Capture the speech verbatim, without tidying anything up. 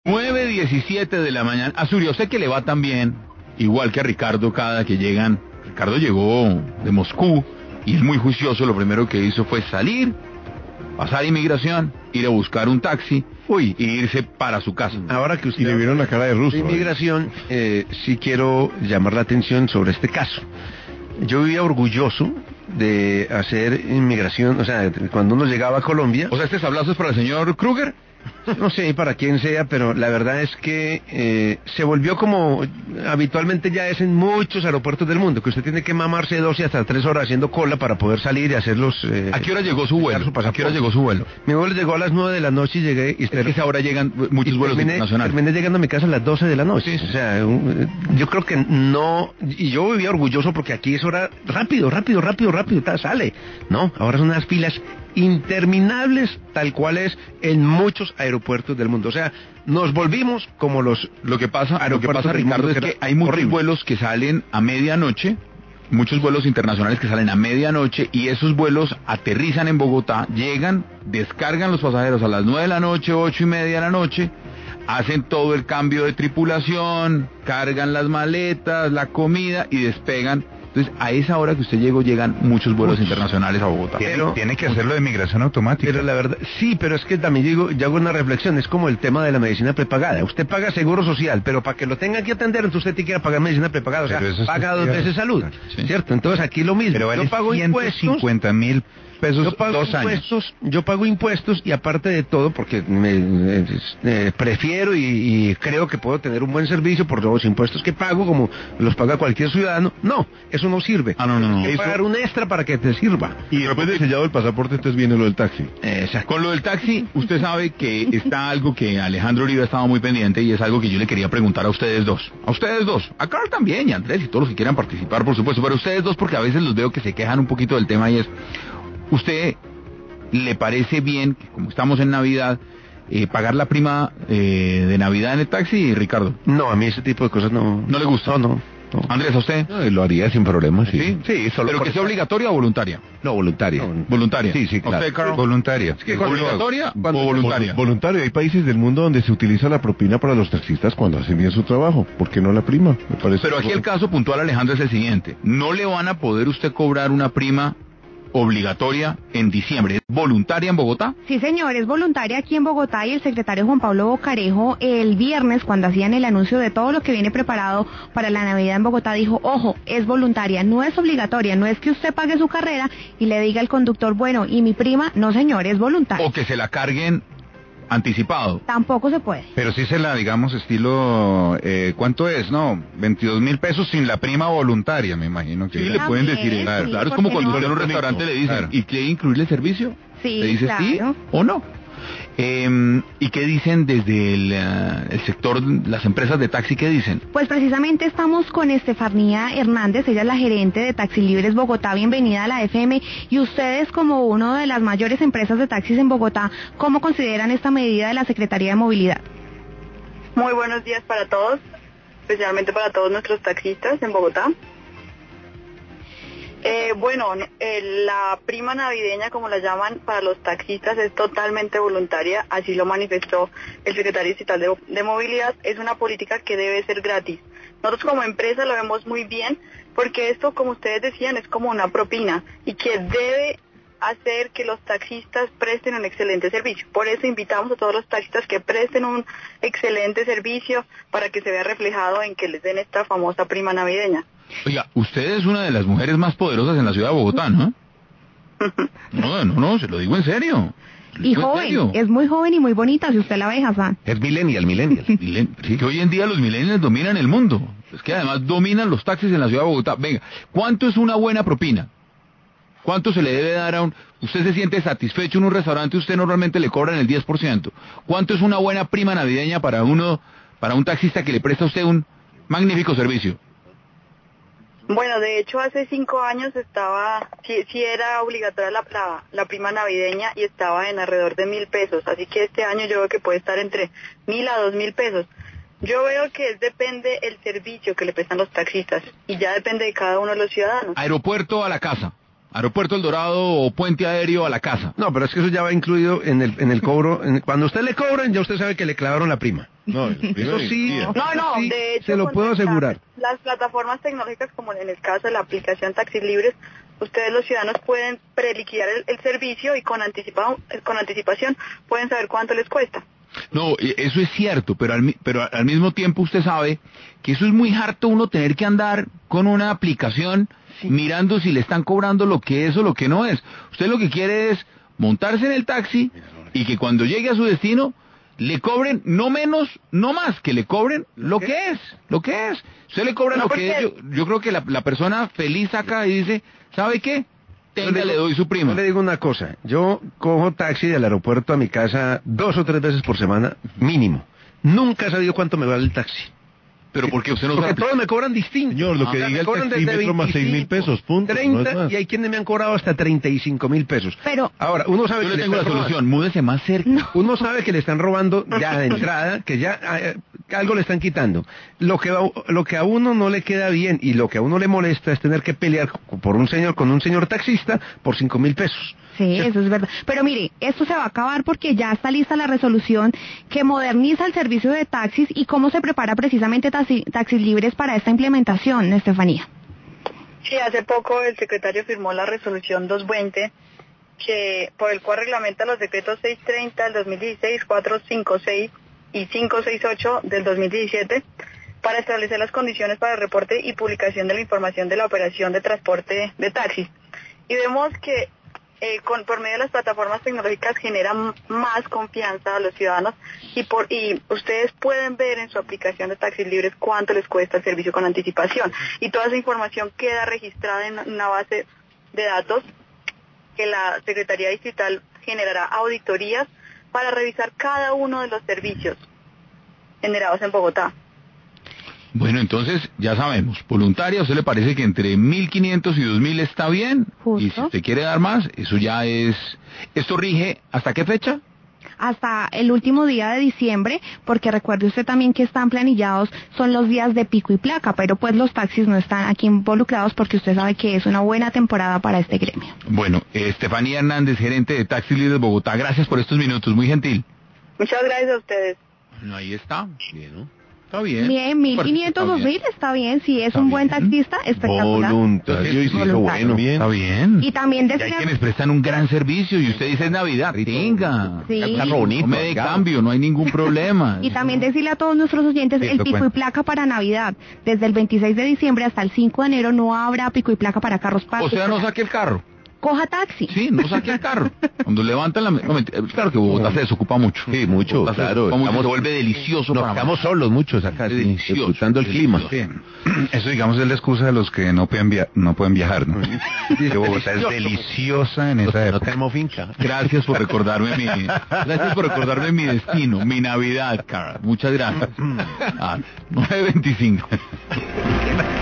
nueve diecisiete de la mañana. Azurio, sé que le va tan bien, igual que a Ricardo cada que llegan. Ricardo llegó de Moscú y es muy juicioso. Lo primero que hizo fue salir, pasar inmigración, ir a buscar un taxi, uy, y irse para su casa. Ahora que usted y le vieron la cara de ruso. de inmigración, eh, sí quiero llamar la atención sobre este caso. Yo vivía orgulloso de hacer inmigración, o sea, cuando uno llegaba a Colombia. O sea, este sablazo es para el señor Kruger. No sé para quién sea, pero la verdad es que eh, se volvió como habitualmente ya es en muchos aeropuertos del mundo, que usted tiene que mamarse doce hasta tres horas haciendo cola para poder salir y hacer los... Eh, ¿A qué hora llegó su vuelo? su ¿A qué hora llegó su vuelo? Mi vuelo llegó a las nueve de la noche y llegué... Y es que a esa hora llegan muchos vuelos terminé, internacionales. Terminé llegando a mi casa a las doce de la noche. Sí. O sea, un, yo creo que no... Y yo vivía orgulloso porque aquí es hora... Rápido, rápido, rápido, rápido, ta, sale. No, ahora son unas filas interminables, tal cual es en muchos aeropuertos del mundo. O sea, nos volvimos como los lo que pasa, lo que pasa, del Ricardo, mundo, es que que hay muchos horrible. vuelos que salen a medianoche, muchos vuelos internacionales que salen a medianoche, y esos vuelos aterrizan en Bogotá, llegan, descargan los pasajeros a las nueve de la noche, ocho y media de la noche, hacen todo el cambio de tripulación, cargan las maletas, la comida y despegan. Entonces, a esa hora que usted llegó, llegan muchos vuelos Muchos. internacionales a Bogotá. Tiene, Pero- tiene que hacerlo de migración automática. Pero la verdad, sí, pero es que también digo, yo hago una reflexión, es como el tema de la medicina prepagada. Usted paga seguro social, pero para que lo tenga que atender, entonces usted tiene que ir a pagar medicina prepagada, o sea, Pero eso es paga dos estudiar. veces salud, Sí. ¿cierto? Entonces aquí lo mismo, Pero vale yo pago ciento impuestos, cincuenta mil pesos yo pago dos años. impuestos, yo pago impuestos y aparte de todo, porque me, eh, eh, prefiero y, y creo que puedo tener un buen servicio por los impuestos que pago, como los paga cualquier ciudadano. No, eso no sirve. Ah, no, no, no. Tienes que Eso- pagar un extra para que te sirva. Y después de sellado el pasaporte, entonces viene lo del taxi. Exacto. Con lo del taxi, usted sabe que está algo que Alejandro Uribe ha estado muy pendiente, y es algo que yo le quería preguntar a ustedes dos. A ustedes dos. A Carl también, y a Andrés, y todos los que quieran participar, por supuesto. Pero ustedes dos, porque a veces los veo que se quejan un poquito del tema, y es... ¿Usted le parece bien, que como estamos en Navidad, eh, pagar la prima eh, de Navidad en el taxi, Ricardo? No, a mí ese tipo de cosas no... ¿No le gusta? No, no. no. Andrés, ¿a usted? No, lo haría sin problema, sí. ¿Sí? Sí, solo ¿Pero por que sea estar- obligatoria o voluntaria? No, voluntaria. No, Voluntaria. Sí, sí, ¿A claro. usted, Carl? Voluntaria. ¿Es que obligatoria o voluntaria? Vol- Voluntario. Hay países del mundo donde se utiliza la propina para los taxistas cuando hacen bien su trabajo. ¿Por qué no la prima? Me parece. Pero aquí el caso puntual, Alejandro, es el siguiente. No le van a poder usted cobrar una prima obligatoria en diciembre. ¿Es voluntaria en Bogotá? Sí, señor, es voluntaria aquí en Bogotá, y el secretario Juan Pablo Bocarejo el viernes, cuando hacían el anuncio de todo lo que viene preparado para la Navidad en Bogotá, dijo, ojo, es voluntaria, no es obligatoria, no es que usted pague su carrera y le diga al conductor, bueno, ¿y mi prima? No, señor, es voluntaria. ¿O que se la carguen anticipado? Tampoco se puede. Pero sí se la, digamos, estilo, eh, ¿cuánto es? No, veintidós mil pesos sin la prima voluntaria, me imagino que. Sí, era. le pueden También, decir, sí, claro, es ¿por como qué cuando no? usted en un Claro. restaurante le dicen, Claro. ¿y quiere incluirle servicio? Sí, Le dice claro. sí o no. Eh, ¿Y qué dicen desde el, eh, el sector, las empresas de taxi, qué dicen? Pues precisamente estamos con Estefanía Hernández, ella es la gerente de Taxi Libres Bogotá, bienvenida a la F M, y ustedes como una de las mayores empresas de taxis en Bogotá, ¿cómo consideran esta medida de la Secretaría de Movilidad? Muy buenos días para todos, especialmente para todos nuestros taxistas en Bogotá. Eh, bueno, no- eh, la prima navideña, como la llaman, para los taxistas es totalmente voluntaria, así lo manifestó el secretario estatal de, de Movilidad. Es una política que debe ser gratis. Nosotros como empresa lo vemos muy bien, porque esto, como ustedes decían, es como una propina y que debe hacer que los taxistas presten un excelente servicio. Por eso invitamos a todos los taxistas que presten un excelente servicio para que se vea reflejado en que les den esta famosa prima navideña. Oiga, usted es una de las mujeres más poderosas en la ciudad de Bogotá, ¿no? No, no, no, se lo digo en serio. Se lo Y digo en joven, serio. es muy joven y muy bonita, si usted la ve, Hassan. Es millennial, millennial. Milen- Sí, que hoy en día los millennials dominan el mundo. Es que además dominan los taxis en la ciudad de Bogotá. Venga, ¿cuánto es una buena propina? ¿Cuánto se le debe dar a un... Usted se siente satisfecho en un restaurante, usted normalmente le cobran el diez por ciento. ¿Cuánto es una buena prima navideña para uno, para un taxista que le presta a usted un magnífico servicio? Bueno, de hecho hace cinco años estaba, sí, sí era obligatoria la, la, la prima navideña y estaba en alrededor de mil pesos, así que este año yo veo que puede estar entre mil a dos mil pesos. Yo veo que es, depende el servicio que le prestan los taxistas y ya depende de cada uno de los ciudadanos. Aeropuerto a la casa. Aeropuerto El Dorado o puente aéreo a la casa. No, pero es que eso ya va incluido en el, en el cobro. En, cuando usted le cobran, ya usted sabe que le clavaron la prima. No, el Eso sí, No, no, sí, de hecho, se lo con puedo las- asegurar. Las plataformas tecnológicas, como en el caso de la aplicación Taxis Libres, ustedes los ciudadanos pueden preliquidar el, el servicio y con, anticipa, con anticipación pueden saber cuánto les cuesta. No, e- eso es cierto, pero al, mi- pero al mismo tiempo usted sabe que eso es muy harto uno tener que andar con una aplicación mirando si le están cobrando lo que es o lo que no es. Usted lo que quiere es montarse en el taxi y que cuando llegue a su destino le cobren no menos, no más, que le cobren lo que es, lo que es. Usted le cobra No, lo que es, yo, yo creo que la, la persona feliz saca y dice, ¿sabe qué? Tenga, Yo le doy su prima. Yo le digo una cosa, yo cojo taxi del aeropuerto a mi casa dos o tres veces por semana, mínimo. Nunca he sabido cuánto me vale el taxi. Pero porque usted no Porque sabe... todos me cobran distinto. Señor, lo O que sea, diga me el cobran desde taxímetro más seis mil pesos, punto, no es treinta, más. y hay quienes me han cobrado hasta treinta y cinco mil pesos. Pero- Ahora, uno sabe Yo que le le tengo la están robando. solución, múdese más cerca. Uno sabe que le están robando ya de entrada, que ya eh, que algo le están quitando. Lo que, a, lo que a uno no le queda bien y lo que a uno le molesta es tener que pelear por un señor, con un señor taxista por cinco mil pesos. Sí, eso es verdad. Pero mire, esto se va a acabar porque ya está lista la resolución que moderniza el servicio de taxis y cómo se prepara precisamente taxi- Taxis Libres para esta implementación, Estefanía. Sí, hace poco el secretario firmó la resolución doscientos veinte, que, por el cual reglamenta los decretos seiscientos treinta del dos mil dieciséis, cuatrocientos cincuenta y seis y quinientos sesenta y ocho del dos mil diecisiete, para establecer las condiciones para el reporte y publicación de la información de la operación de transporte de taxis. Y vemos que eh, con, por medio de las plataformas tecnológicas generan más confianza a los ciudadanos y, por, y ustedes pueden ver en su aplicación de Taxis Libres cuánto les cuesta el servicio con anticipación. Y toda esa información queda registrada en una base de datos que la Secretaría Distrital generará auditorías para revisar cada uno de los servicios generados en Bogotá. Bueno, entonces, ya sabemos, voluntaria, ¿a usted le parece que entre mil quinientos y dos mil está bien? Justo. Y si usted quiere dar más, eso ya es... ¿Esto rige hasta qué fecha? Hasta el último día de diciembre, porque recuerde usted también que están planillados, son los días de pico y placa, pero pues los taxis no están aquí involucrados porque usted sabe que es una buena temporada para este gremio. Bueno, Estefanía Hernández, gerente de Taxi Libres Bogotá, gracias por estos minutos, muy gentil. Muchas gracias a ustedes. Bueno, ahí está. Bien, ¿no? Está bien. Bien, mil quinientos, dos mil está bien, si es un buen taxista, espectacular. Voluntario y si hizo Voluntario. bueno. Bien. Está bien. Y también Y hay decía... quienes prestan un gran servicio y usted dice es Navidad, tenga. Sí. Un carro bonito. No me dé cambio, no hay ningún problema. Y también decirle a todos nuestros oyentes, Sí, el esto pico cuenta. y placa para Navidad. Desde el veintiséis de diciembre hasta el cinco de enero no habrá pico y placa para carros O particulares. sea, no saque el carro. Coja taxi. Sí, no saque el carro. Cuando levantan la... No, mentira, claro que Bogotá se desocupa mucho. Sí, mucho, Bogotá se claro. desocupa mucho, Estamos- se vuelve delicioso Nos para quedamos solos muchos acá, sí, Delicioso, disfrutando el clima. delicioso. Sí. Eso, digamos, es la excusa de los que no pueden, via- no pueden viajar, ¿no? Que Bogotá es deliciosa en esa No época. tenemos finca. Gracias por recordarme mi... Gracias por recordarme mi destino, mi Navidad, cara. Muchas gracias. Ah, nueve veinticinco.